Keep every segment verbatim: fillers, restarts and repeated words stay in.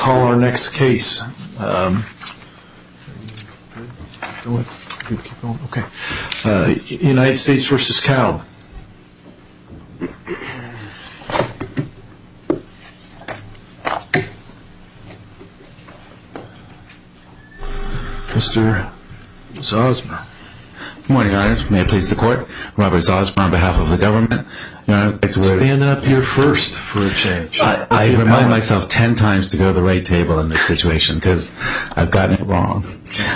call our next case. Um, okay. Uh, United States versus Kalb. Mister Zosmer. Good morning, Your Honor. May it please the Court. Robert Zosmer on behalf of the government. Your Honor, I'd like to stand up here first for a change. I, I remind myself ten times to go to the right table in this situation because I've gotten it wrong.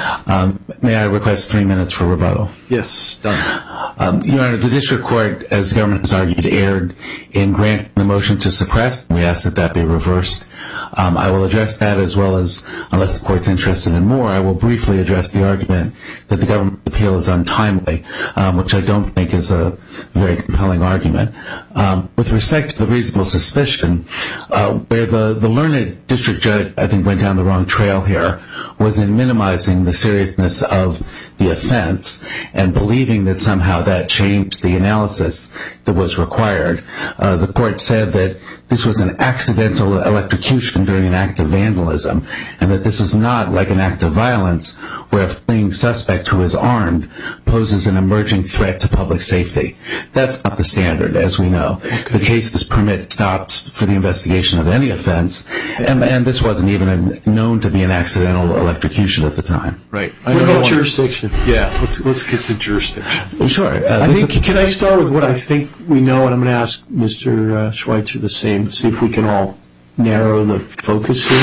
Um, may I request three minutes for rebuttal? Yes, done. Um, Your Honor, the district court, as the government has argued, erred in granting the motion to suppress. We ask that that be reversed. Um, I will address that as well as, unless the court's interested in more, I will briefly address the argument that the government appeal is untimely, um, which I don't think is a very compelling argument. Um, with respect to the reasonable suspicion, uh, where the, the learned district judge, I think, went down the wrong trail here, was in minimizing the seriousness of the offense and believing that somehow that changed the analysis that was required. Uh, the court said that this was an accidental electrocution during an act of vandalism, and that this is not like an act of violence where a fleeing suspect who is armed poses an emerging threat to public safety. That's not the standard, as we know. Okay. The cases permit stops for the investigation of any offense, and, and this wasn't even a, known to be an accidental electrocution at the time. Right. I what about jurisdiction? Yeah, let's let's get to jurisdiction. Sure. Uh, I think. Can I start with what I think we know, and I'm going to ask Mister Uh, Schweitzer the same, see if we can all narrow the focus here.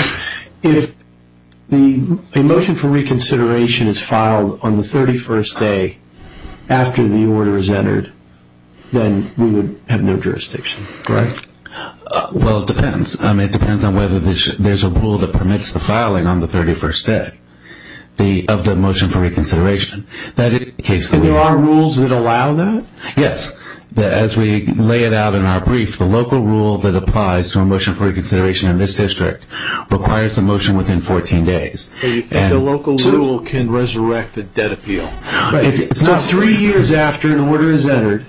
If the a motion for reconsideration is filed on the thirty-first day after the order is entered, then we would have no jurisdiction, correct? Uh, well, it depends. I mean, it depends on whether there's, there's a rule that permits the filing on the thirty-first day the, of the motion for reconsideration. That is the case. And there are rules that allow that? Yes. The, as we lay it out in our brief, the local rule that applies to a motion for reconsideration in this district requires the motion within fourteen days. So you think and the local so, rule can resurrect a debt appeal? Right. It's, it's so not three years after an order is entered,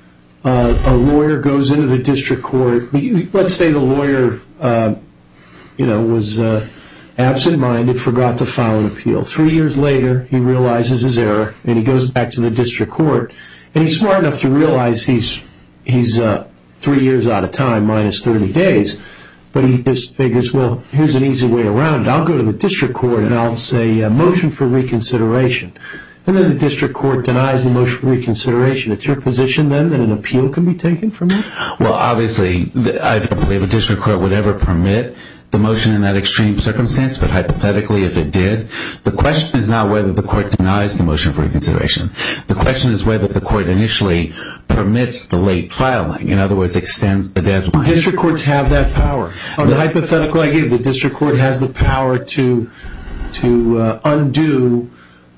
uh, a lawyer goes into the district court. Let's say the lawyer, uh, you know, was uh, absent-minded, forgot to file an appeal. Three years later, he realizes his error, and he goes back to the district court. And he's smart enough to realize he's he's uh, three years out of time, minus thirty days. But he just figures, well, here's an easy way around it. I'll go to the district court and I'll say uh, motion for reconsideration. And then the district court denies the motion for reconsideration. It's your position then that an appeal can be taken from that? Well, obviously, I don't believe a district court would ever permit the motion in that extreme circumstance, but hypothetically, if it did, the question is not whether the court denies the motion for reconsideration. The question is whether the court initially permits the late filing. In other words, extends the deadline. District courts have that power. On the hypothetical I gave, the district court has the power to to uh, undo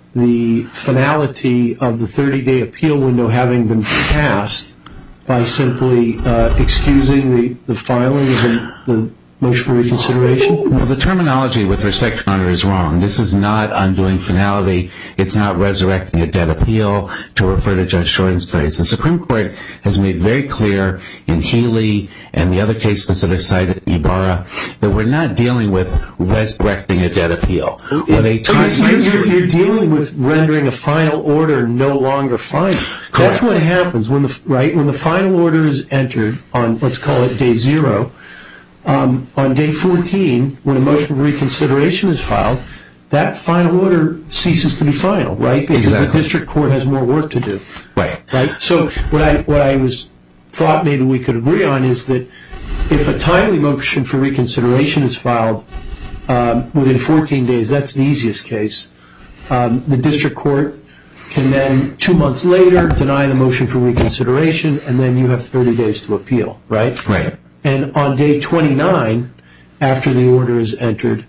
the finality of the thirty-day appeal window having been passed by simply uh, excusing the, the filing of the, the motion for reconsideration? Well, the terminology with respect to honor is wrong. This is not undoing finality. It's not resurrecting a debt appeal, to refer to Judge Jordan's phrase. The Supreme Court has made very clear in Healy and the other cases that are cited in Ibarra that we're not dealing with resurrecting a debt appeal. When a time you're, you're dealing with rendering a final order no longer final. Correct. That's what happens when the right when the final order is entered on, let's call it day zero. Um, on day fourteen, when a motion for reconsideration is filed, that final order ceases to be final, right? Because exactly. The district court has more work to do. Right. Right. So what I what I was thought maybe we could agree on is that if a timely motion for reconsideration is filed um, within fourteen days, that's the easiest case. Um, the district court can then two months later deny the motion for reconsideration, and then you have thirty days to appeal, right? Right. And on day twenty-nine, after the order is entered,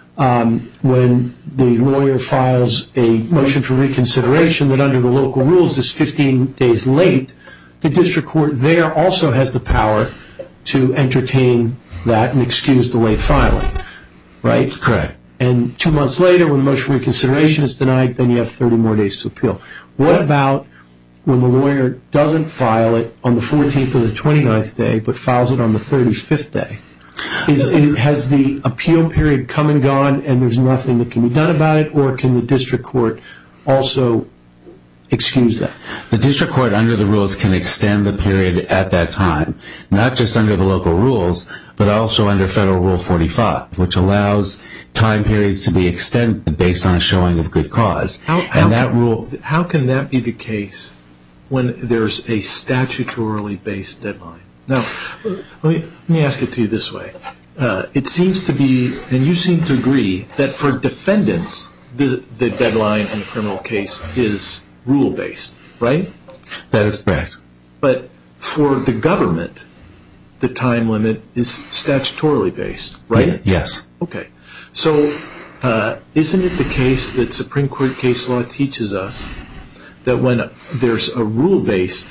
um, when the lawyer files a motion for reconsideration that under the local rules is fifteen days late, the district court there also has the power to entertain that and excuse the late filing, right? Correct. And two months later, when the motion for reconsideration is denied, then you have thirty more days to appeal. What about when the lawyer doesn't file it on the fourteenth or the twenty-ninth day, but files it on the thirty-fifth day? Is, is, has the appeal period come and gone and there's nothing that can be done about it, or can the district court also excuse that? The district court, under the rules, can extend the period at that time, not just under the local rules, but also under Federal Rule forty-five, which allows time periods to be extended based on a showing of good cause. How, and how that can, rule, how can that be the case when there's a statutorily based deadline? Now, let me, let me ask it to you this way. Uh, it seems to be, and you seem to agree, that for defendants, the, the deadline in a criminal case is rule-based, right? that is correct. But for the government, the time limit is statutorily based, right? Yes. Okay. So uh, isn't it the case that Supreme Court case law teaches us that when there's a rule-based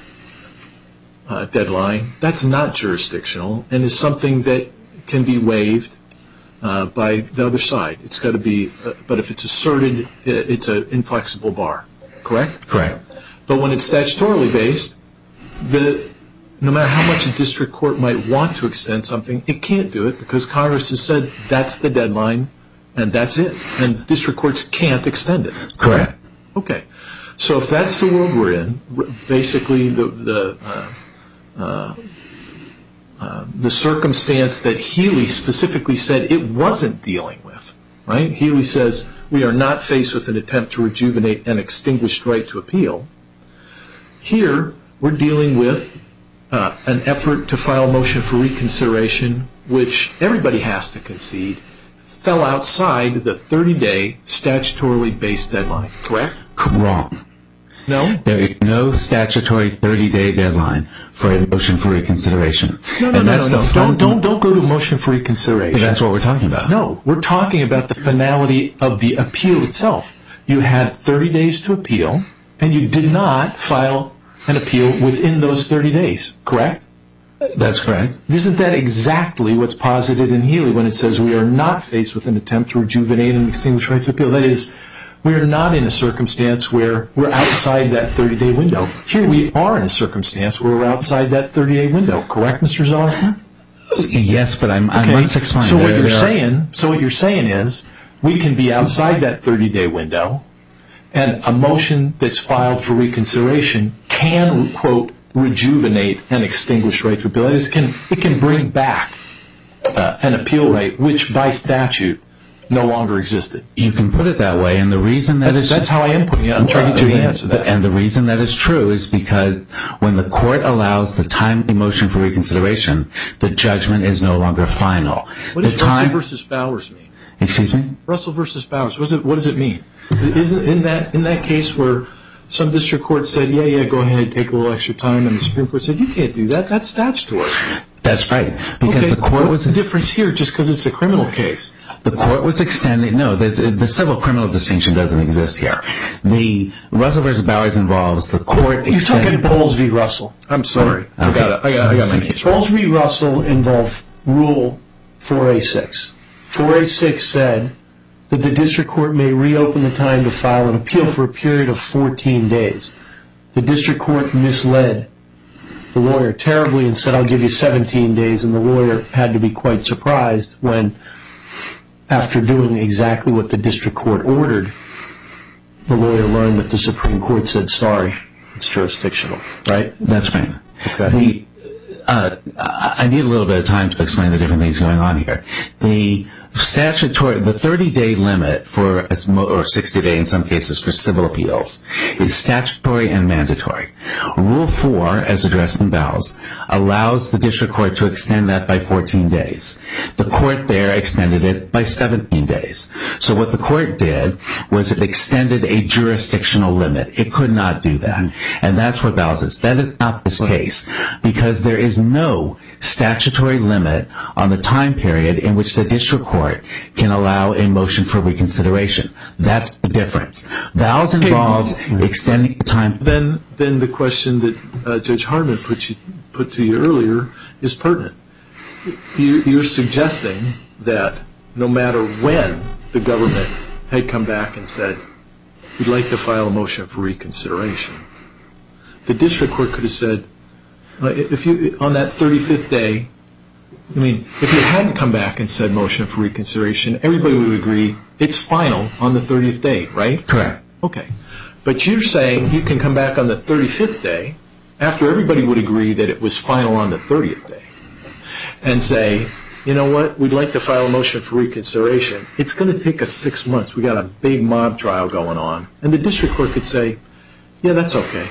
uh, deadline, that's not jurisdictional and is something that can be waived uh, by the other side? It's got to be, uh, but if it's asserted, it's an inflexible bar, correct? Correct. But when it's statutorily based, the no matter how much a district court might want to extend something, it can't do it because Congress has said that's the deadline and that's it. And district courts can't extend it. Correct. Okay. So if that's the world we're in, basically the the uh, uh, uh, the circumstance that Healy specifically said it wasn't dealing with, right? Healy says we are not faced with an attempt to rejuvenate an extinguished right to appeal. Here we're dealing with uh, an effort to file a motion for reconsideration, which everybody has to concede fell outside the thirty-day statutorily based deadline, correct? Wrong. No? There is no statutory thirty-day deadline for a motion for reconsideration. No, no, and no, that's no. no. the Don't, fun- don't, don't go to a motion for reconsideration. But that's what we're talking about. No, we're talking about the finality of the appeal itself. You had thirty days to appeal, and you did not file an appeal within those thirty days, correct? That's correct. Isn't that exactly what's posited in Healy when it says we are not faced with an attempt to rejuvenate an extinguished right to appeal? That is, we are not in a circumstance where we're outside that thirty-day window. Here we are in a circumstance where we're outside that thirty-day window, correct, Mister Zollinger? Yes, but I'm, I Okay. must explain. So what There- you're there are- saying, so what you're saying is, we can be outside that thirty-day window, and a motion that's filed for reconsideration can, quote, rejuvenate an extinguished right to appeal. It can, it can bring back uh, an appeal right, which by statute no longer existed. You can put it that way, and the reason that That's, is that's how I am putting it. I'm trying to get you to answer that. And the reason that is true is because when the court allows the timely motion for reconsideration, the judgment is no longer final. What the does time, Russell versus Bowers mean? Excuse me? Russell versus Bowers. What does it, what does it mean? Isn't in that in that case where some district court said, yeah, yeah, go ahead, take a little extra time, and the Supreme Court said, you can't do that. That's statutory. That's right. Because Okay, the court what's was the difference here just because it's a criminal case? the court was extending. No, the, the, the civil criminal distinction doesn't exist here. The Russell versus Bowers involves the court. You're extending, talking Bowles v. Russell. I'm sorry. I Okay. got it. I got, I got my case right. Bowles v. Russell involved Rule four A six. four A six said that the district court may reopen the time to file an appeal for a period of fourteen days. The district court misled the lawyer terribly and said, I'll give you seventeen days, and the lawyer had to be quite surprised when, after doing exactly what the district court ordered, the lawyer learned that the Supreme Court said, sorry, it's jurisdictional, right? That's right. Okay. The, uh, I need a little bit of time to explain the different things going on here. The statutory, the thirty-day limit for, or sixty-day in some cases for civil appeals, is statutory and mandatory. Rule four, as addressed in Bowles, allows the district court to extend that by fourteen days. The court there extended it by seventeen days. So what the court did was it extended a jurisdictional limit. It could not do that. And that's what Bowles is. That is not this case, because there is no statutory limit on the time period in which the district court can allow a motion for reconsideration. That's the difference. Bowles involves extending the time. Then, then the question that uh, Judge Hartman put you put to you earlier is pertinent. You, you're suggesting that no matter when the government had come back and said, we'd like to file a motion for reconsideration, the district court could have said, uh, if you on that thirty-fifth day, I mean, if you hadn't come back and said motion for reconsideration, everybody would agree it's final on the thirtieth day, right? Correct. Okay. But you're saying you can come back on the thirty-fifth day, after everybody would agree that it was final on the thirtieth day, and say, you know what, we'd like to file a motion for reconsideration. It's going to take us six months. We got a big mob trial going on. And the district court could say, yeah, that's okay.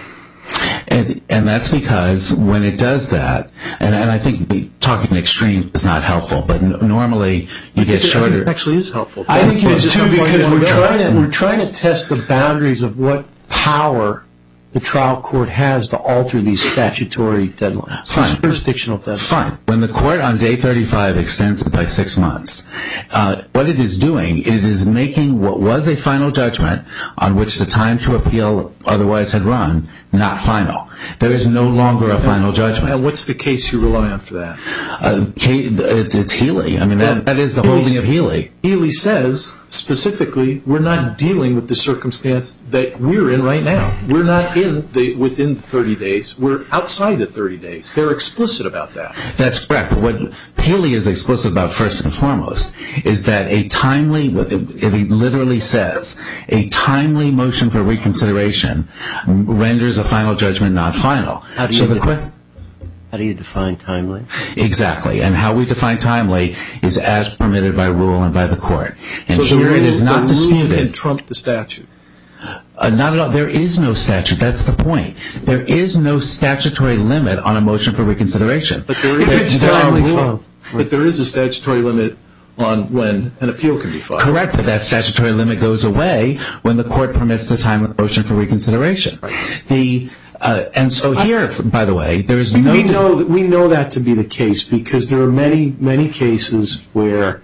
And, and that's because when it does that, and, and I think we, talking extreme is not helpful, but n- normally you get shorter. It actually is helpful. I think it is too, because we're trying to we're trying to test the boundaries of what power the trial court has to alter these statutory deadlines. Fine. Jurisdictional deadlines. Fine. When the court on day thirty-five extends it by six months, uh, what it is doing, it is making what was a final judgment on which the time to appeal otherwise had run not final. There is no longer a final judgment. And what's the case you rely on for that? Uh, it's, it's Healy. I mean, that, that is the holding of Healy. Healy says, specifically, we're not dealing with the circumstance that we're in right now. We're not in the within the thirty days. We're outside the thirty days. They're explicit about that. That's correct. But what Healy is explicit about first and foremost is that a timely, it literally says, a timely motion for reconsideration renders a final judgment not final. How do you, so the de- how do you define timely? Exactly. And how we define timely is as permitted by rule and by the court. And so here rule, it is not the disputed. Rule can trump the statute. Uh, not at all. There is no statute. That's the point. There is no statutory limit on a motion for reconsideration. But there is, if it's a, timely rule, filed. But there is a statutory limit on when an appeal can be filed. Correct, but that statutory limit goes away when the court permits the time of the motion for reconsideration. Right. The uh, and so here, by the way, there is no. We know that we know that to be the case because there are many many cases where,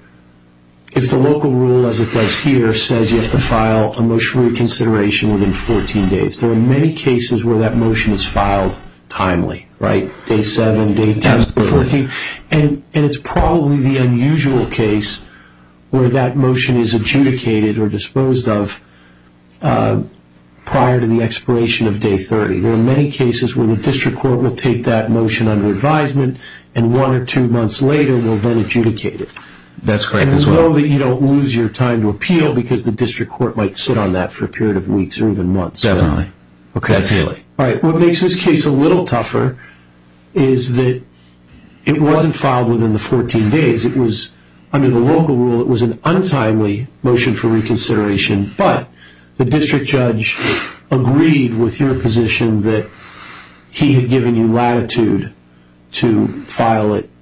if the local rule, as it does here, says you have to file a motion for reconsideration within fourteen days, there are many cases where that motion is filed timely, right? Day seven, day ten, fourteen, and and it's probably the unusual case where that motion is adjudicated or disposed of uh, prior to the expiration of day thirty. There are many cases where the district court will take that motion under advisement, and one or two months later will then adjudicate it. That's correct and as we well. know that you don't lose your time to appeal because the district court might sit on that for a period of weeks or even months. Definitely. Okay. That's Healy. All right. What makes this case a little tougher is that it wasn't filed within the fourteen days. It was, under the local rule, it was an untimely motion for reconsideration, but the district judge agreed with your position that he had given you latitude to file it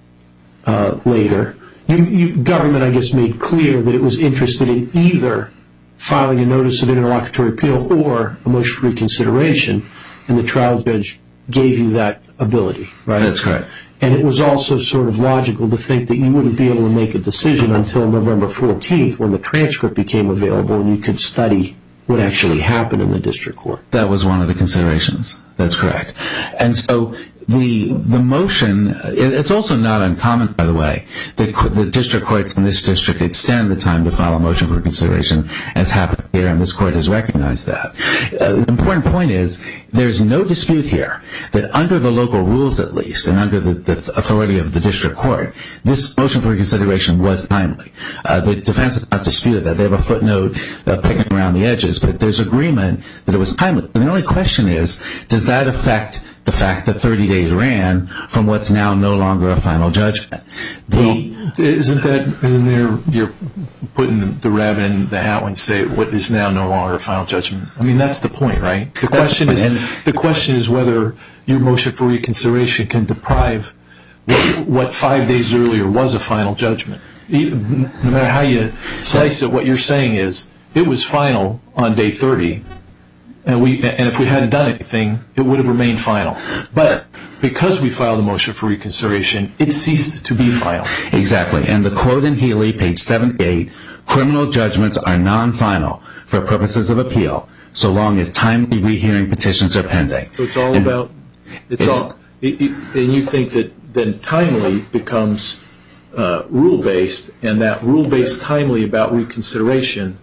uh, later. You, you, government, I guess, made clear that it was interested in either filing a notice of interlocutory appeal or a motion for reconsideration, and the trial judge gave you that ability, right? That's correct. And it was also sort of logical to think that you wouldn't be able to make a decision until November fourteenth when the transcript became available and you could study what actually happened in the district court. That was one of the considerations. That's correct. And so the the motion, it, it's also not uncommon, by the way, that the district courts in this district extend the time to file a motion for reconsideration, as happened here, and this court has recognized that. Uh, the important point is there's no dispute here that under the local rules, at least, and under the, the authority of the district court, this motion for reconsideration was timely. Uh, the defense has not disputed that. They have a footnote uh, picking around the edges, but there's agreement that it was timely. And the only question is, does that affect the fact that thirty days ran from what's now no longer a final judgment? The, well, isn't that, isn't there, you're putting the rabbit in the hat when you say what is now no longer a final judgment. I mean, that's the point, right? The question is, the question is whether your motion for reconsideration can deprive what, what five days earlier was a final judgment. No matter how you slice it, what you're saying is it was final on day thirty, and we and if we hadn't done anything, it would have remained final. But because we filed a motion for reconsideration, it ceased to be final. Exactly. And the quote in Healy, page seventy-eight, criminal judgments are non-final for purposes of appeal, so long as timely rehearing petitions are pending. So it's all and about, it's, it's all, it, it, and you think that then timely becomes uh, rule-based, and that rule-based timely about reconsideration,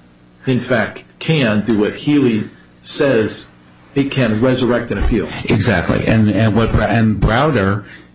in fact, can do what Healy says. It can resurrect an appeal. Exactly, and and what and Browder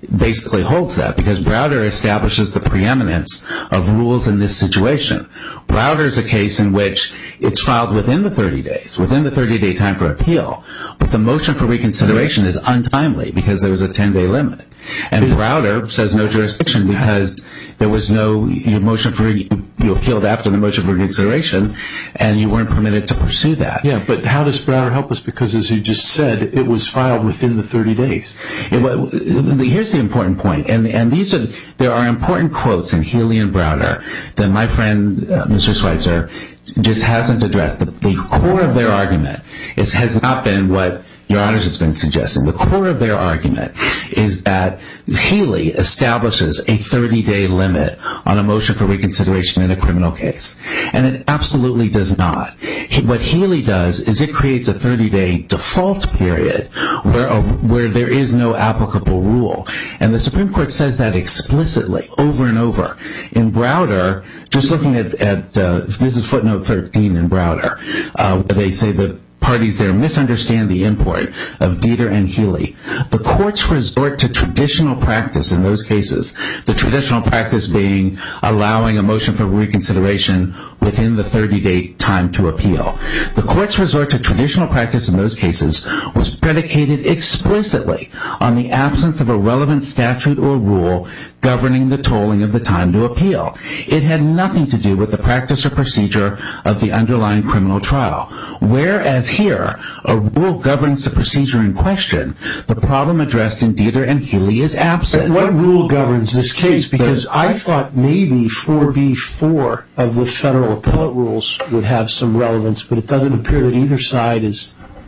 basically holds that, because Browder establishes the preeminence of rules in this situation. Browder is a case in which it's filed within the thirty days, within the thirty-day time for appeal, but the motion for reconsideration is untimely because there was a ten-day limit. And Browder says no jurisdiction because there was no your motion for you, you appealed after the motion for reconsideration, and you weren't permitted to pursue that. Yeah, but how does Browder help us? Because as you just said, it was filed within the thirty days. It, here's the important point, and and these are there are important quotes in Healy and Browder that my friend uh, Mister Schweitzer just hasn't addressed. The, the core of their argument is has not been what Your Honors has been suggesting. The core of their argument is that Healy establishes a thirty-day limit on a motion for reconsideration in a criminal case, and it absolutely does not. What Healy does is it creates a thirty-day default period where a, where there is no applicable rule, and the Supreme Court says that explicitly over and over. In Browder, just looking at, at uh, this is footnote thirteen in Browder, uh, where they say that parties there misunderstand the import of Dieter and Healy. The courts resort to traditional practice in those cases, the traditional practice being allowing a motion for reconsideration within the thirty-day time to appeal. The courts resort to traditional practice in those cases was predicated explicitly on the absence of a relevant statute or rule governing the tolling of the time to appeal. It had nothing to do with the practice or procedure of the underlying criminal trial. Whereas here, a rule governs the procedure in question, the problem addressed in Dieter and Healy is absent. What rule governs this case? Because I thought maybe four B four of the federal appellate rules would have some relevance, but it doesn't appear that either side is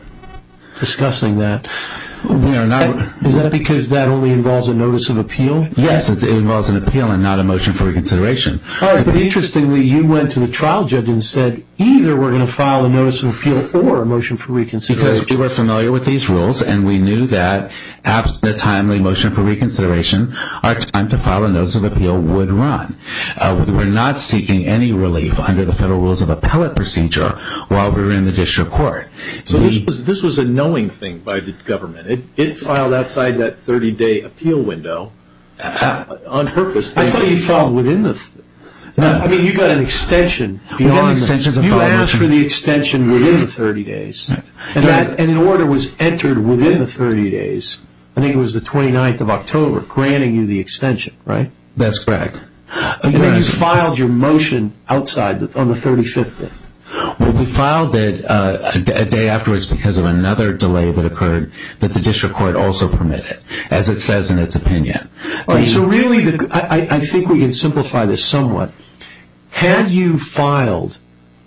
discussing that. We are not. Is that because that only involves a notice of appeal? Yes, it, it involves an appeal and not a motion for reconsideration. All right, but interestingly, you went to the trial judge and said either we're going to file a notice of appeal or a motion for reconsideration. Because we were familiar with these rules, and we knew that absent a timely motion for reconsideration, our time to file a notice of appeal would run. Uh, we were not seeking any relief under the federal rules of appellate procedure while we were in the district court. So the, this was this was a knowing thing by the government. It, it filed outside that thirty-day appeal window uh, on purpose. I thought you filed within the... Th- no, I mean, you got an extension beyond... Extension the, you asked motion. for the extension within the thirty days. Right. And, that, and an order was entered within the thirty days. I think it was the twenty-ninth of October, granting you the extension, right? That's correct. And then you filed your motion outside the, on the thirty-fifth day. Well, we filed it uh, a, d- a day afterwards because of another delay that occurred that the district court also permitted, as it says in its opinion. All right, so really, the, I, I think we can simplify this somewhat. Had you filed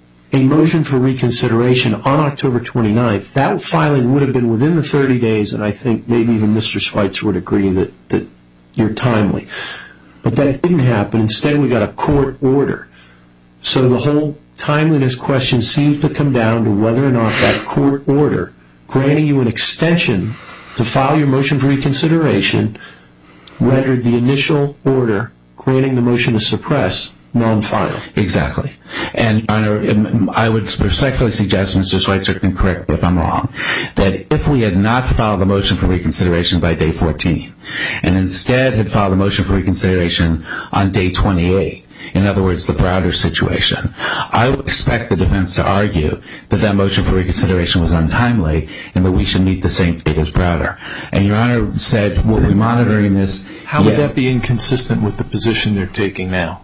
a motion for reconsideration on October twenty-ninth, that filing would have been within the thirty days, and I think maybe even Mister Schweitzer would agree that, that you're timely. But that didn't happen. Instead, we got a court order. So the whole timeliness question seems to come down to whether or not that court order granting you an extension to file your motion for reconsideration rendered the initial order granting the motion to suppress non-final. Exactly. And, Your Honor, I would respectfully suggest, Mister Schweitzer can correct me if I'm wrong, that if we had not filed the motion for reconsideration by day fourteen, and instead had filed the motion for reconsideration on day twenty-eight, in other words, the Browder situation, I would expect the defense to argue that that motion for reconsideration was untimely and that we should meet the same fate as Browder. And Your Honor said, we'll be monitoring this. How would that be inconsistent with the position they're taking now?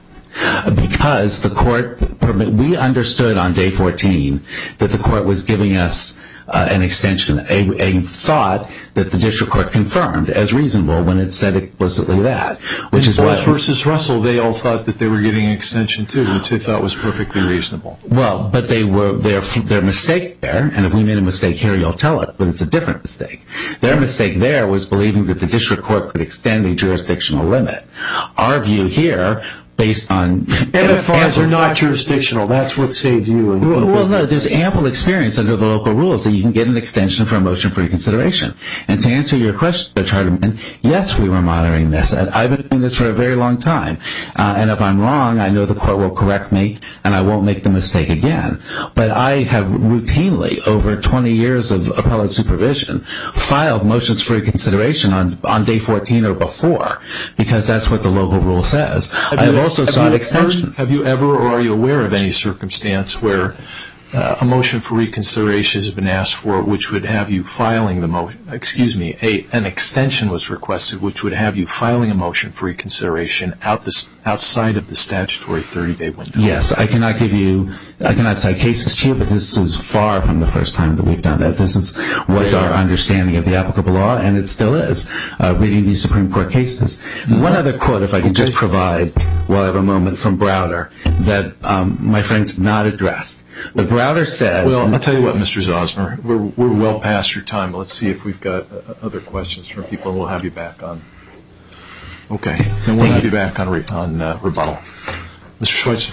Because the court, we understood on day fourteen that the court was giving us uh, an extension, a, a thought that the district court confirmed as reasonable when it said explicitly that, which In is what versus Russell, they all thought that they were getting an extension too, which they thought was perfectly reasonable. Well, but they were their their mistake there, and if we made a mistake here, you'll tell it, but it's a different mistake. Their mistake there was believing that the district court could extend a jurisdictional limit. Our view here, based on... M F Rs are not jurisdictional. That's what saved you. In, well, in well, no, there's ample experience under the local rules that you can get an extension for a motion for reconsideration. And to answer your question, Judge Hardiman, yes, we were monitoring this. And I've been doing this for a very long time. Uh, and if I'm wrong, I know the court will correct me, and I won't make the mistake again. But I have routinely, over twenty years of appellate supervision, filed motions for reconsideration on, on day fourteen or before, because that's what the local rule says. Have I have you, also have sought you extensions. Ever, have you ever, or are you aware of any circumstance where uh, a motion for reconsideration has been asked for, which would have you filing the motion, excuse me, a, an extension was requested, which would have you filing a motion for reconsideration out this, outside of the statutory thirty-day window? Yes, I cannot give you, I cannot cite cases to you, but this is far from the first time that we've done that. This is what our understanding of the applicable law, and it still is, uh, reading these Supreme Court cases. Mm-hmm. One other quote, if I can just provide, while I have a moment, from Browder, that um, my friends have not addressed. But Browder says... Well, I'll tell you what, Mister Zosmer, we're, we're well past your time. Let's see if we've got uh, other questions from people, and we'll have you back on. Okay, then we'll Thank have you. you back on, re- on uh, rebuttal. Mister Schweitzer.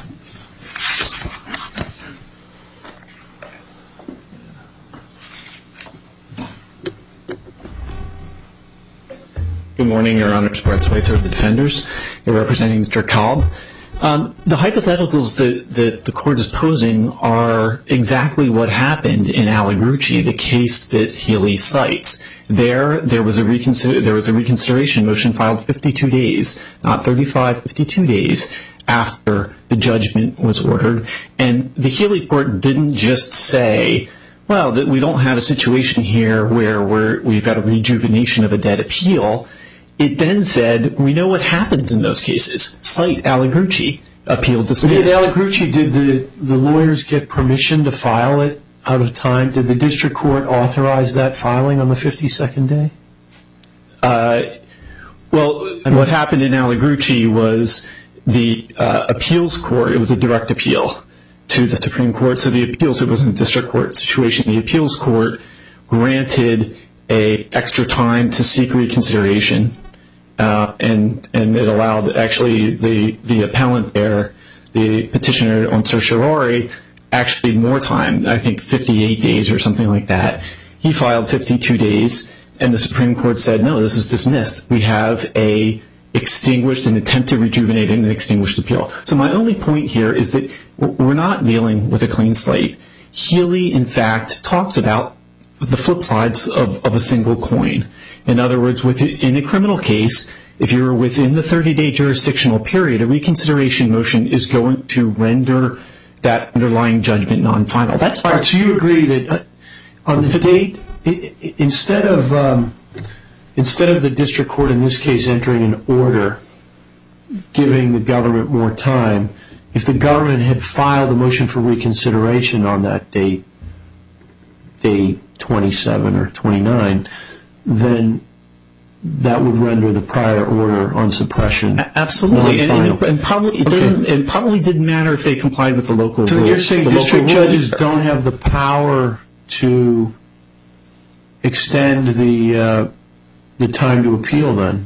Good morning, Your Honor. Brett Schweitzer of the Defenders. You're representing Mister Kalb. Um, the hypotheticals that, that the court is posing are exactly what happened in Allegrucci, the case that Healy cites. There, there was a reconsider, there was a reconsideration motion filed fifty-two days, not thirty-five, fifty-two days after the judgment was ordered. And the Healy court didn't just say, well, that we don't have a situation here where we're, we've got a rejuvenation of a dead appeal. It then said, we know what happens in those cases. Cite Allegrucci, appeal dismissed. Did Allegrucci, did the, the lawyers get permission to file it out of time? Did the district court authorize that filing on the fifty-second day? Uh, well, what happened in Allegrucci was the uh, appeals court, it was a direct appeal to the Supreme Court. So the appeals, it wasn't a district court situation. The appeals court granted a extra time to seek reconsideration. Uh, and and it allowed actually the, the appellant there, the petitioner on certiorari, actually more time, I think fifty-eight days or something like that. He filed fifty-two days, and the Supreme Court said, no, this is dismissed. We have a extinguished, an attempt to rejuvenate an extinguished appeal. So my only point here is that we're not dealing with a clean slate. Healy, in fact, talks about the flip sides of, of a single coin. In other words, with, in a criminal case, if you're within the thirty-day jurisdictional period, a reconsideration motion is going to render that underlying judgment non-final. That's all right. So you agree that uh, on the date, I- I- instead of um, instead of the district court in this case entering an order giving the government more time, if the government had filed a motion for reconsideration on that date, day twenty-seven or twenty-nine, then that would render the prior order on suppression absolutely, and, and, and probably it doesn't. Okay. It probably didn't matter if they complied with the local. So rule. you're saying the district local judges rule. don't have the power to extend the uh, the time to appeal, then?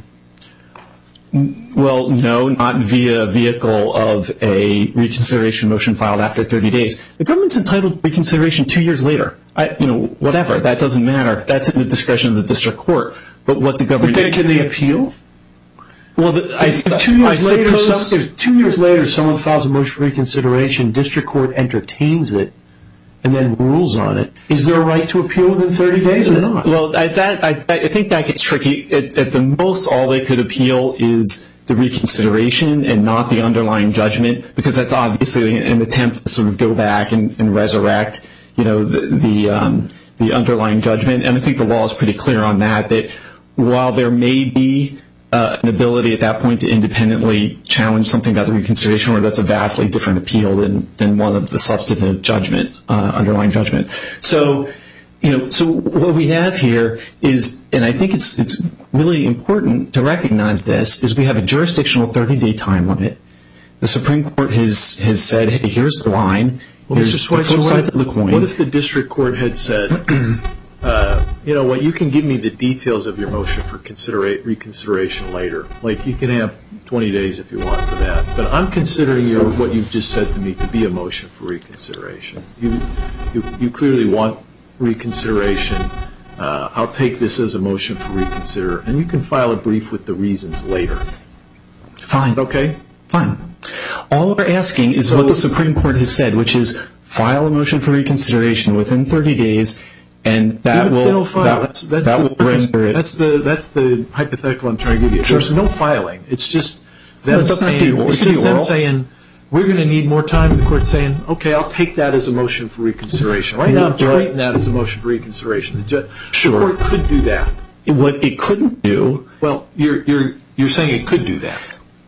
Well, no, not via vehicle of a reconsideration motion filed after thirty days. The government's entitled to reconsideration two years later. I, you know, whatever. That doesn't matter. That's in the discretion of the district court. But what the government... But then can they appeal? Well, the, I, if, if, two years I later, suppose, some, if two years later someone files a motion for reconsideration, district court entertains it, and then rules on it, is there a right to appeal within thirty days or not? Well, I, that, I, I think that gets tricky. At, at the most, all they could appeal is the reconsideration and not the underlying judgment, because that's obviously an attempt to sort of go back and, and resurrect, you know, the the, um, the underlying judgment. And I think the law is pretty clear on that, that while there may be uh, an ability at that point to independently challenge something about the reconsideration, or that's a vastly different appeal than, than one of the substantive judgment, uh, underlying judgment. So, you know, so what we have here is, and I think it's it's really important to recognize this, is we have a jurisdictional thirty-day time limit. The Supreme Court has, has said, hey, here's the line, well, here's the flip sides of the coin. What if the district court had said, uh, you know what, you can give me the details of your motion for considera- reconsideration later. Like, you can have twenty days if you want for that. But I'm considering your what you've just said to me to be a motion for reconsideration. You, you, you clearly want reconsideration. Uh, I'll take this as a motion for reconsider, and you can file a brief with the reasons later. Fine. Okay? Fine. All we're asking is so, what the Supreme Court has said, which is file a motion for reconsideration within thirty days, and that will, they don't file. that, that's, that's that the, will render it. That's the, that's the hypothetical I'm trying to give you. Sure. There's no filing. It's just them, no, it saying, be, it's just them saying, we're going to need more time, and the court saying, okay, I'll take that as a motion for reconsideration. Right now I'm treating that as a motion for reconsideration. The, ju- sure. the court could do that. What it couldn't do... Well, you're, you're, you're saying it could do that.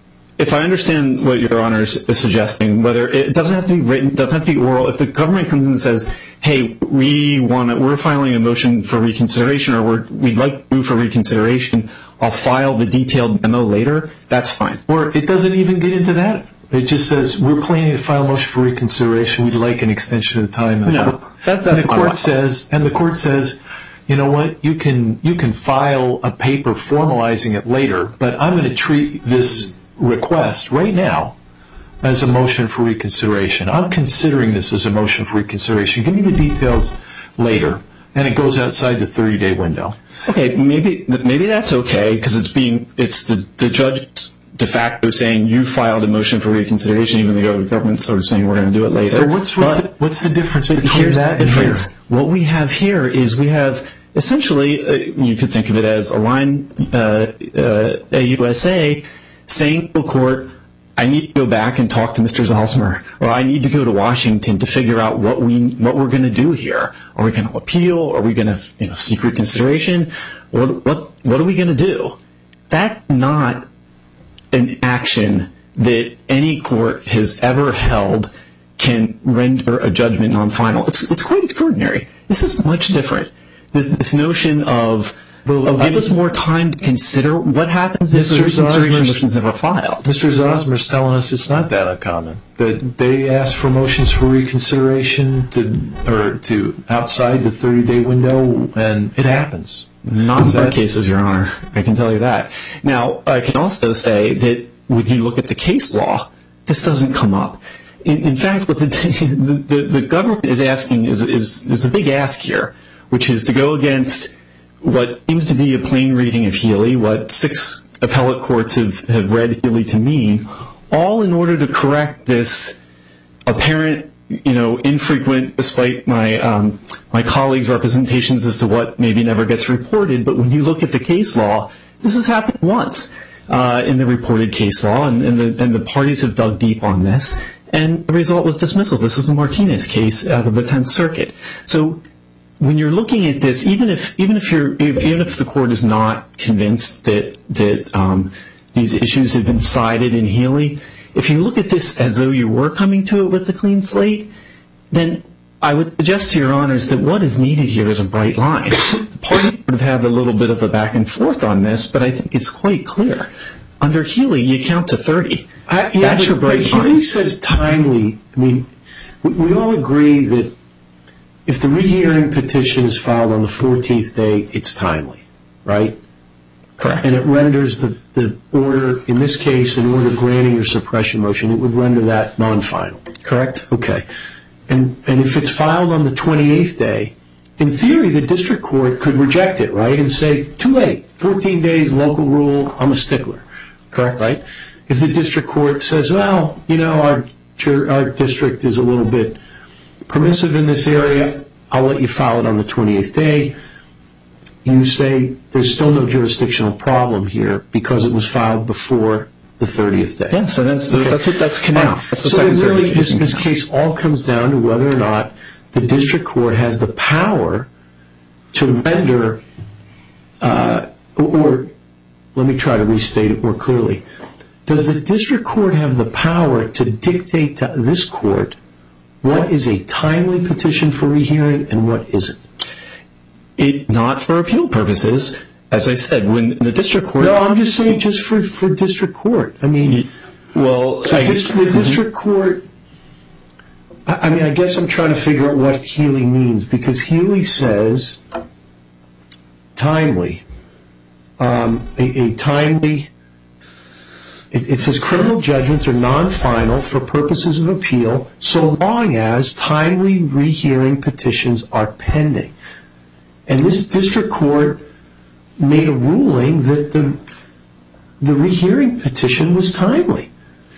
If I understand what Your Honor is suggesting, whether it doesn't have to be written, it doesn't have to be oral. If the government comes in and says, hey, we want to, we're filing a motion for reconsideration, or we're, we'd like to move for reconsideration, I'll file the detailed memo later, that's fine. Or it doesn't even get into that. It just says, we're planning to file a motion for reconsideration. We'd like an extension of the time. And no, the, that's, and that's the court says, and the court says, you know what, you can you can file a paper formalizing it later, but I'm going to treat this request right now as a motion for reconsideration. I'm considering this as a motion for reconsideration. Give me the details later, and it goes outside the thirty-day window. Okay, maybe maybe that's okay because it's being it's the the judge de facto saying you filed a motion for reconsideration, even though the government's sort of saying we're going to do it later. So what's what's, the, what's the difference between here's that the and difference. here? What we have here is we have essentially uh, you could think of it as a line uh, uh, a U S A saying to a court, I need to go back and talk to Mister Zalzmer, or I need to go to Washington to figure out what we what we're going to do here. Are we going to appeal? Are we going to you know seek reconsideration? What what what are we going to do? That's not an action that any court has ever held can render a judgment non-final. It's it's quite extraordinary. This is much different. This, this notion of Well, give us more time to consider what happens if the reconsideration motion is never filed. Mister Zosmer's telling us it's not that uncommon. That they ask for motions for reconsideration to, or to outside the thirty-day window, and it happens. Not in our cases, Your Honor. I can tell you that. Now, I can also say that when you look at the case law, this doesn't come up. In, in fact, what the, the, the, the government is asking is, is, is a big ask here, which is to go against what seems to be a plain reading of Healy, what six appellate courts have, have read Healy to mean, all in order to correct this apparent, you know, infrequent, despite my um, my colleagues' representations as to what maybe never gets reported. But when you look at the case law, this has happened once uh, in the reported case law, and, and, the, and the parties have dug deep on this, and the result was dismissal. This is the Martinez case out of the Tenth Circuit. So when you're looking at this, even if even if you're even if the court is not convinced that that um, these issues have been cited in Healy, if you look at this as though you were coming to it with a clean slate, then I would suggest to Your Honors that what is needed here is a bright line. The party would have had a little bit of a back and forth on this, but I think it's quite clear. Under Healy, you count to thirty. I, yeah, That's but, your bright but line. Healy says timely. I mean, we, we all agree that if the rehearing petition is filed on the fourteenth day, it's timely, right? Correct. And it renders the, the order, in this case, an order granting your suppression motion, it would render that non-final. Correct. Okay. And and if it's filed on the twenty-eighth day, in theory, the district court could reject it, right, and say, too late, fourteen days, local rule, I'm a stickler. Correct. Right? If the district court says, well, you know, our our district is a little bit permissive in this area, I'll let you file it on the twenty-eighth day. You say there's still no jurisdictional problem here because it was filed before the thirtieth day. Yes, and that's, Okay. that's what that's canal. That's the so second really, this, circuit. this case all comes down to whether or not the district court has the power to render, uh, or, or let me try to restate it more clearly. Does the district court have the power to dictate to this court what is a timely petition for rehearing and what isn't? It not for appeal purposes. As I said, when the district court... No, I'm just saying just for, for district court. I mean, well, the, I, dis- the district court... I, I mean, I guess I'm trying to figure out what Healy means, because Healy says timely, um, a, a timely, it, it says criminal judgments are non-final for purposes of appeal so long as timely rehearing petitions are pending. And this district court made a ruling that the the rehearing petition was timely.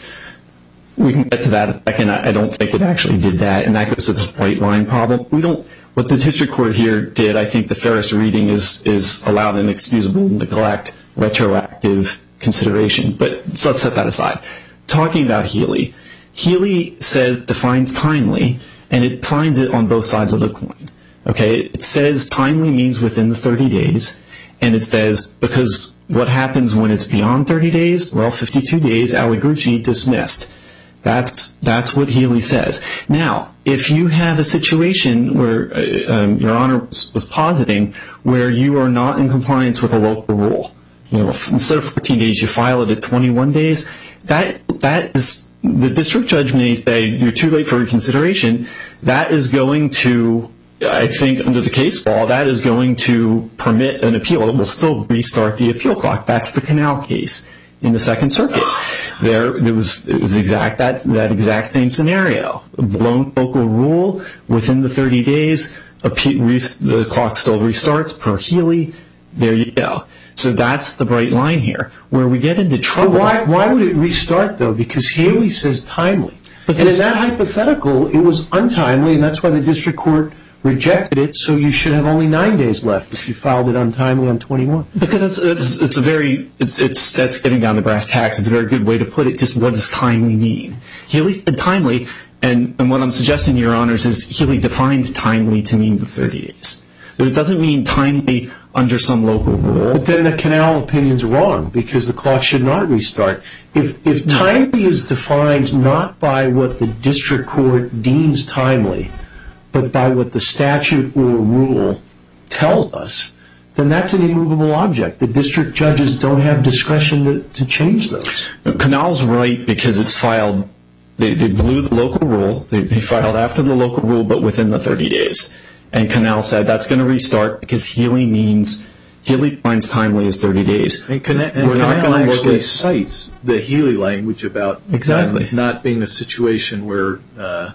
We can get to that in a second. I don't think it actually did that, and that goes to this bright line problem. We don't. What the district court here did, I think the fairest reading is is allowed an excusable neglect, retroactive consideration. But let's set that aside. Talking about Healy, Healy says defines timely, and it defines it on both sides of the coin. Okay, it says timely means within the thirty days, and it says because what happens when it's beyond thirty days? Well, fifty-two days, Allegrucci dismissed. That's that's what Healy says. Now, if you have a situation where uh, um, Your Honor was, was positing where you are not in compliance with a local rule, you know, instead of fourteen days, you file it at twenty-one days. That that is the district judge may say you're too late for reconsideration. That is going to, I think, under the case law, that is going to permit an appeal. It will still restart the appeal clock. That's the Canal case in the Second Circuit. There, it was, it was exact that that exact same scenario. A blown local rule within the thirty days, appeal, re, the clock still restarts per Healy. There you go. So that's the bright line here. Where we get into trouble. But why why would it restart though? Because Healy says timely. Because and in that hypothetical, it was untimely, and that's why the district court rejected it, so you should have only nine days left if you filed it untimely on twenty-one. Because it's, it's, it's a very, it's, it's that's getting down to brass tacks. It's a very good way to put it. Just what does timely mean? Healy said timely, and, and what I'm suggesting, Your Honors, is Healy defined timely to mean the thirty days. But it doesn't mean timely under some local rule. But then the Canal opinion's wrong, because the clock should not restart. If if timely is defined not by what the district court deems timely, but by what the statute or rule tells us, then that's an immovable object. The district judges don't have discretion to, to change those. Canal's right because it's filed, they, they blew the local rule, they, they filed after the local rule but within the thirty days. And Canal said that's going to restart because Healy means, Healy finds timely as thirty days. And, Can- and We're not Canal going to actually look at cites the Healy language about Exactly. um, not being a situation where uh,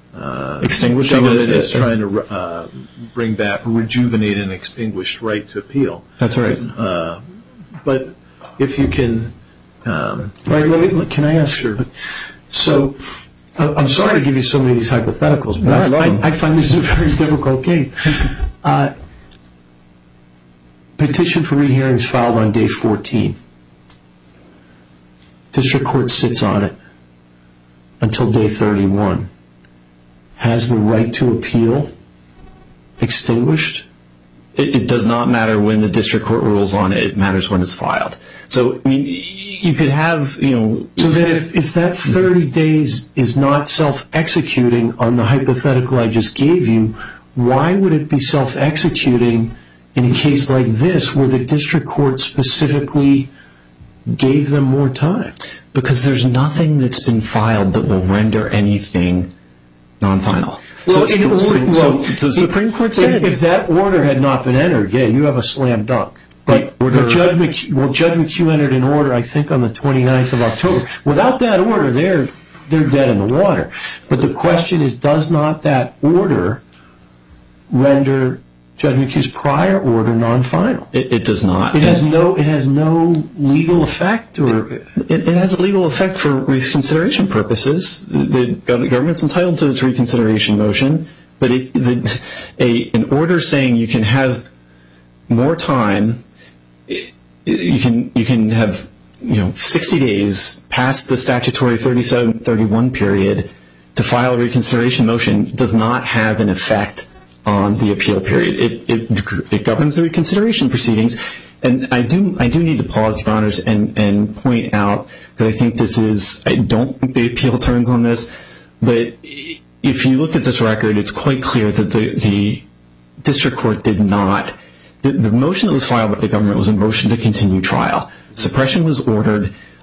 uh, Extinguishing government it, is uh, trying to uh, bring back, rejuvenate an extinguished right to appeal. That's right. Uh, but if you can... Um, Right, let me, can I ask? Sure. So, I- I'm sorry to give you so many of these hypotheticals, but No, I love I, them. I, I find this a very difficult case. Uh, petition for rehearing is filed on day fourteen. District court sits on it until day thirty-one. Has the right to appeal extinguished? It, it does not matter when the district court rules on it. It matters when it's filed. So, I mean, you could have, you know... So then if, if that thirty days is not self-executing on the hypothetical I just gave you, why would it be self-executing in a case like this where the district court specifically gave them more time? Because there's nothing that's been filed that will render anything non-final. Well, so, in order, so, well, so the Supreme Court if, said... if that order had not been entered, yeah, you have a slam dunk. But, order, but Judge McHugh, well, Judge McHugh entered an order, I think, on the twenty-ninth of October. Without that order, they're they're dead in the water. But the question is, does not that order render Judge McHugh's prior order non-final? It, it does not. It has no. It has no legal effect, or it, it has a legal effect for reconsideration purposes. The, the government's entitled to its reconsideration motion, but it, the, a an order saying you can have more time. You can you can have you know sixty days past the statutory thirty-seven thirty-one period to file a reconsideration motion does not have an effect on the appeal period. It it, it governs the reconsideration proceedings, and I do I do need to pause, Your Honors, and and point out that I think this is I don't think the appeal turns on this, but if you look at this record, it's quite clear that the the district court did not. The, the motion that was filed by the government was a motion to continue trial. Suppression was ordered.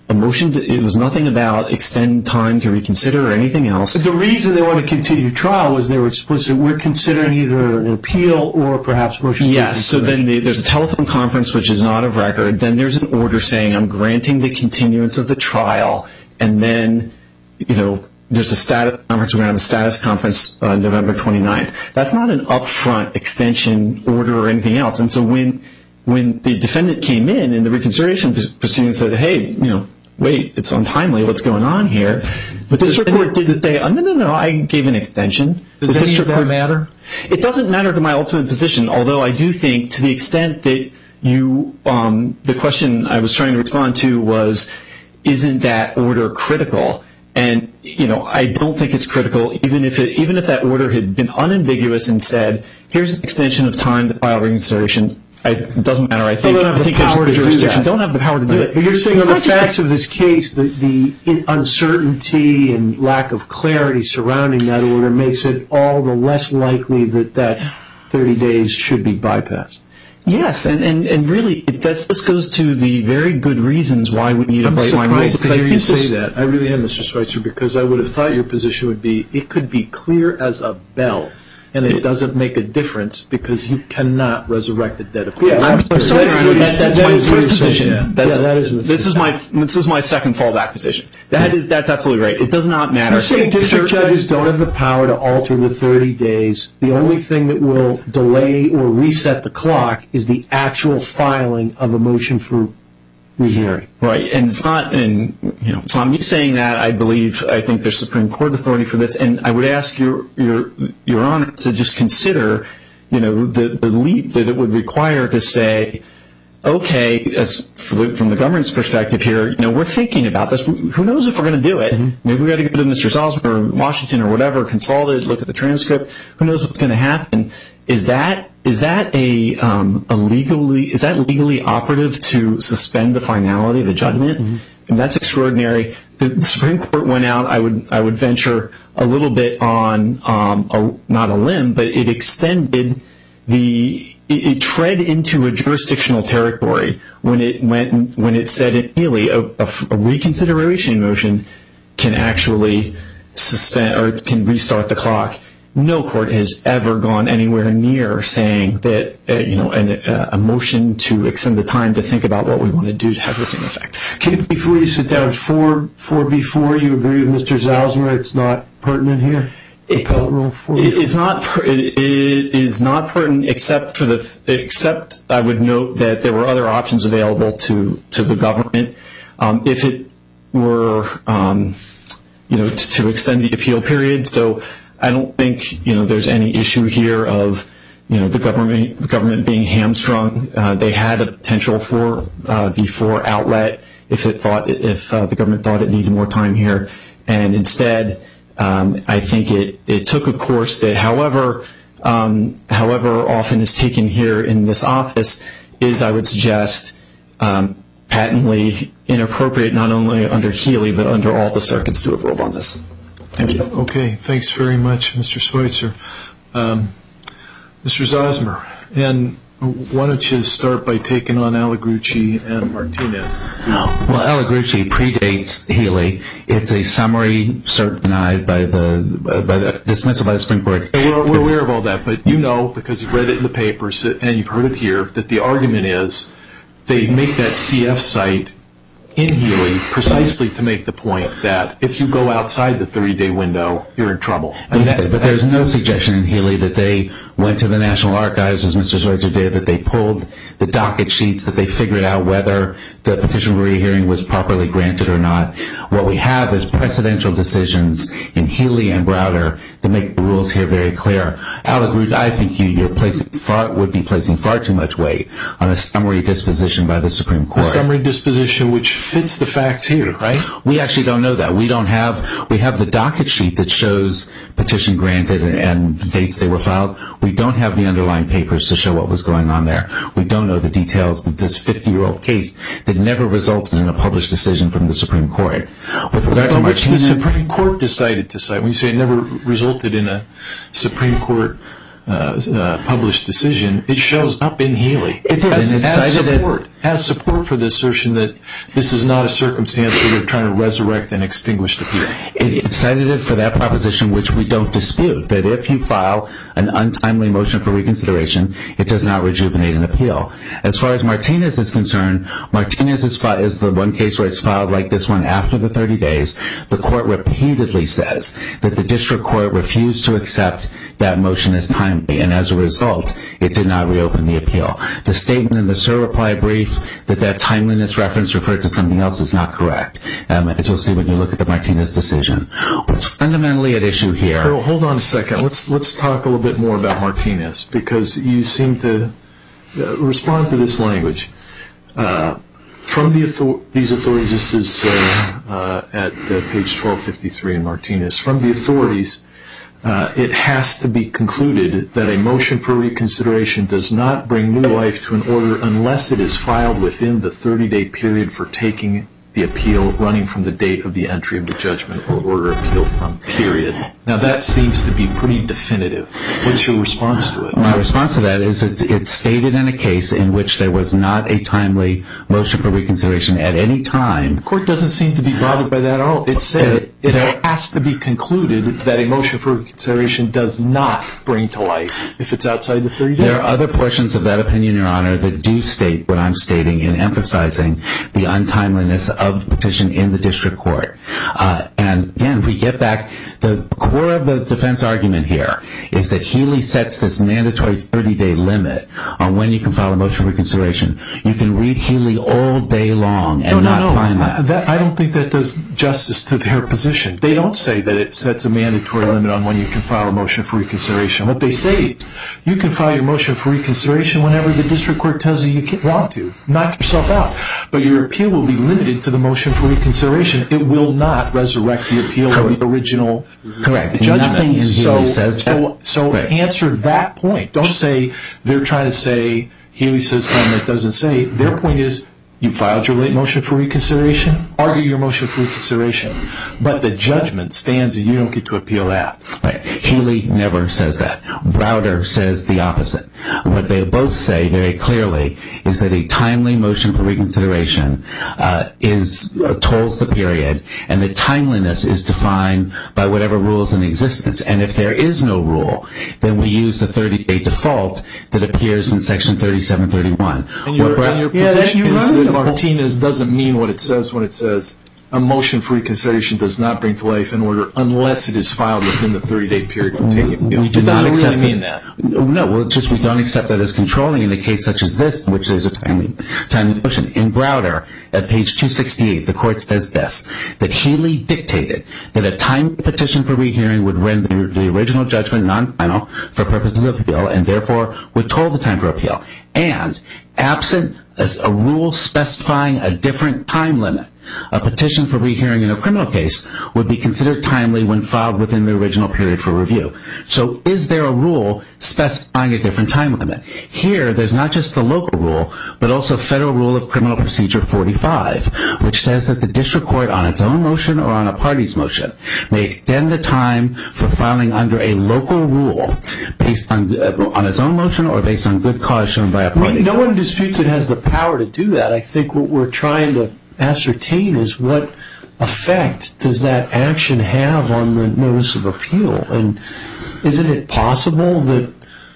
a motion. To, it was nothing about extend time to reconsider or anything else. But the reason they wanted to continue trial was they were explicit. We're considering either an appeal or perhaps motion. Yes. So then the, there's a telephone conference which is not of record. Then there's an order saying I'm granting the continuance of the trial, and then, you know, there's a status conference. We're going to have a status conference on November twenty-ninth. That's not an upfront extension order or anything else. And so when when the defendant came in in the reconsideration proceedings and said, hey, you know, wait, it's untimely, what's going on here? The district court did say, oh, no, no, no, I gave an extension. Does any of that matter? It doesn't matter to my ultimate position, although I do think to the extent that you, um, the question I was trying to respond to was, isn't that order critical? And, you know, I don't think it's critical, even if it, even if that order had been unambiguous and said, here's an extension of time to file reconsideration. I, it doesn't matter. I think, don't I think the the jurisdiction don't have the power to do right. it. But you're saying it's on the facts a, of this case, the, the uncertainty and lack of clarity surrounding that order makes it all the less likely that that thirty days should be bypassed. Yes, and, and, and really, it, that, this goes to the very good reasons why we need a bright line rule. I'm surprised to hear I you say say that. I really am, Mister Schweitzer, because I would have thought your position would be it could be clear as a bell, and it doesn't make a difference because you cannot resurrect a dead appeal. Yeah, I'm sorry, Your Honor, that, that's that my is first your position. position. That's, Yeah, that is this is my this is my second fallback position. That is that's absolutely right. It does not matter. You're saying district judges don't have the power to alter the thirty days. The only thing that will delay or reset the clock is the actual filing of a motion for rehearing. Right, and it's not, and you know, it's not me saying that. I believe, I think there's Supreme Court authority for this, and I would ask your your your Honor to just consider, you know, the, the leap that it would require to say, okay, as for the, from the government's perspective here, you know, we're thinking about this. Who knows if we're going to do it? Mm-hmm. Maybe we got to go to Mister Salzman or Washington or whatever, consult it, look at the transcript. Who knows what's going to happen? Is that is that a um, a legally is that legally operative to suspend the finality of the judgment? Mm-hmm. And that's extraordinary. The, the Supreme Court went out. I would I would venture a little bit on um, a, not a limb, but it extended the it, it tread into a jurisdictional territory when it went when it said in Healy a, a, a reconsideration motion can actually suspend or can restart the clock. No court has ever gone anywhere near saying that uh, you know an, uh, a motion to extend the time to think about what we want to do has the same effect. Can, before you sit down, four four before you agree with Mister Zalzmer, it's not pertinent here. It, rule four it, it's not. It, it is not pertinent except for the. Except I would note that there were other options available to to the government um, if it were um, you know to, to extend the appeal period. So. I don't think you know there's any issue here of you know the government the government being hamstrung. Uh, they had a potential for uh, before outlet if it thought if uh, the government thought it needed more time here, and instead um, I think it it took a course that however um, however often is taken here in this office is I would suggest um, patently inappropriate not only under Healy but under all the circuits to have ruled on this. Thank you. Okay, thanks very much, Mister Schweitzer. Um, Mister Zalzmer, and why don't you start by taking on Allegrucci and Martinez? Well, Allegrucci predates Healy. It's a summary cert denied by the, by the dismissal by the Supreme Court. We're, we're aware of all that, but you know, because you've read it in the papers and you've heard it here, that the argument is they make that C F site in Healy precisely to make the point that if you go outside the thirty-day window, you're in trouble. And that, but there's no suggestion in Healy that they went to the National Archives, as Mister Schweitzer did, that they pulled the docket sheets, that they figured out whether the petition for rehearing was properly granted or not. What we have is precedential decisions in Healy and Browder that make the rules here very clear. Allegrucci, I think you, you're placing far, would be placing far too much weight on a summary disposition by the Supreme Court. A summary disposition which fits the facts here, right? We actually don't know that. We don't have, we have the docket sheet that shows petition granted and, and the dates they were filed. We don't have the underlying papers to show what was going on there. We don't know the details of this fifty-year-old case that never resulted in a published decision from the Supreme Court. With regard to Martinez, the Supreme Court decided to cite. When you say it never resulted in a Supreme Court uh, uh, published decision, it shows up in Healy. It did, as, and it as cited support, it. As support for the assertion that this is not a circumstance where they're trying to resurrect and extinguish the appeal. It, it cited it for that proposition, which we don't dispute, that if you file an untimely motion for reconsideration, it does not rejuvenate an appeal. As far as Martinez is concerned, Martinez is, fi- is the one case where it's filed like this one after the thirty days. The court repeatedly says that the district court refused to accept that motion as timely, and as a result, it did not reopen the appeal. The statement in the Sir reply brief that that timeliness reference referred to something else is not correct, um, as you'll see when you look at the Martinez decision. What's fundamentally at issue here... Earl, hold on a second. Let's let's talk a little bit more about Martinez, because you seem to uh, respond to this language. Uh, from the author- these authorities, this is uh, uh, at uh, page twelve fifty-three in Martinez, from the authorities, Uh, it has to be concluded that a motion for reconsideration does not bring new life to an order unless it is filed within the thirty-day period for taking the appeal running from the date of the entry of the judgment or order appealed from, period. Now that seems to be pretty definitive. What's your response to it? My response to that is it's, it's stated in a case in which there was not a timely motion for reconsideration at any time. The court doesn't seem to be bothered by that at all. It said it has to be concluded that a motion for reconsideration does not bring to life if it's outside the thirty days. There are other portions of that opinion, Your Honor, that do state what I'm stating in emphasizing the untimeliness of the petition in the district court. Uh, and again, we get back, the core of the defense argument here is that Healy sets this mandatory thirty-day limit on when you can file a motion for reconsideration. You can read Healy all day long and no, no, not no. find that. I, that. I don't think that does justice to their position. They don't say that it sets a mandatory limit on when you can file a motion for reconsideration. What they say, you can file your motion for reconsideration whenever the district court tells you you can't want to. Knock yourself out. But your appeal will be limited to the motion for reconsideration. It will not resurrect the appeal of the original Correct. judgment. Nothing in Healy so, says so, that. so Right. answer that point. Don't say they're trying to say Healy says something that doesn't say. Their point is you filed your late motion for reconsideration, argue your motion for reconsideration, but the judgment stands and you don't get to appeal that. Right. Healy never says that. Browder says the opposite. What they both say very clearly is that a timely motion for reconsideration uh, is uh, tolls the period, and the timeliness is defined by whatever rules in existence. And if there is no rule, then we use the thirty-day default that appears in Section thirty-seven thirty-one. And your, Bra- and your Yeah, position that- is you're that right. Martinez doesn't mean what it says when it says a motion for reconsideration does not bring to life an order unless it is filed within the thirty-day period from taking appeal. We do it not doesn't accept really mean that. that. No, well, just we don't accept that as controlling in a case such as this, which is a timely, timely motion. In Browder, at page two sixty-eight, the court says this, that Healy dictated that a timely petition for rehearing would render the original judgment non-final for purposes of appeal, and therefore would toll the time for appeal. And, absent as a rule specifying a different time limit, a petition for rehearing in a criminal case would be considered timely when filed within the original period for review. So is there a rule specifying a different time limit? Here, there's not just the local rule, but also Federal Rule of Criminal Procedure forty-five, which says that the district court on its own motion or on a party's motion may extend the time for filing under a local rule based on, uh, on its own motion or based on good cause shown by a I party. mean, no one disputes it has the power to do that. I think what we're trying to ascertain is what effect does that action have on the notice of appeal, and isn't it possible that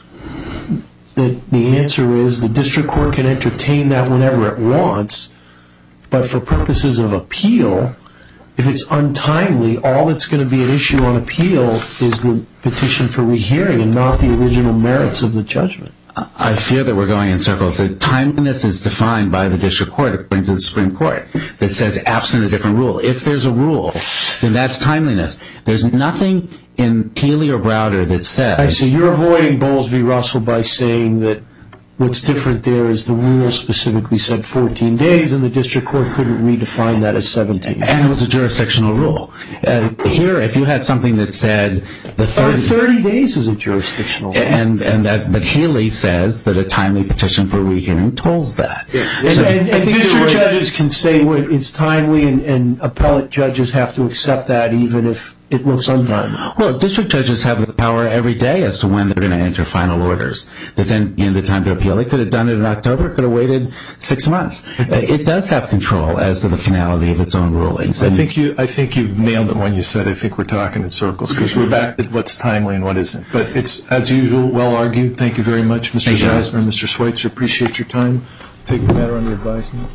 that the answer is the district court can entertain that whenever it wants, but for purposes of appeal, if it's untimely, all that's going to be an issue on appeal is the petition for rehearing and not the original merits of the judgment? I fear that we're going in circles. The timeliness is defined by the district court according to the Supreme Court that says absent a different rule. If there's a rule, then that's timeliness. There's nothing in Healy or Browder that says... I see. You're avoiding Bowles v. Russell by saying that what's different there is the rule specifically said fourteen days and the district court couldn't redefine that as seventeen. And it was a jurisdictional rule. Uh, here, if you had something that said the thirty, thirty days is a jurisdictional rule. and and that, but Healy says that a timely petition for rehearing tolls that. And, So- and, and I think district you're right. judges can say what it's timely, and, and appellate judges have to accept that even if it looks untimely. Well, district judges have the power every day as to when they're going to enter final orders. That then, you know, the time to appeal. They could have done it in October. Could have waited six months. Uh, it does have control as to the finality of its own rulings. I think you. I think you've nailed it when you said. I think we're talking in circles because we're back to what's timely and what isn't. But it's as usual, well argued. Thank you very much, Mister Zeisler and Mister Schweitzer. Appreciate your time. Take the matter under advisement.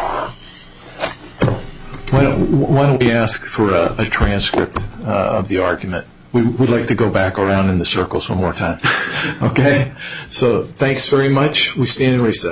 Why don't, why don't we ask for a, a transcript uh, of the argument? We would like to go back around in the circles one more time. Okay? So thanks very much. We stand in recess.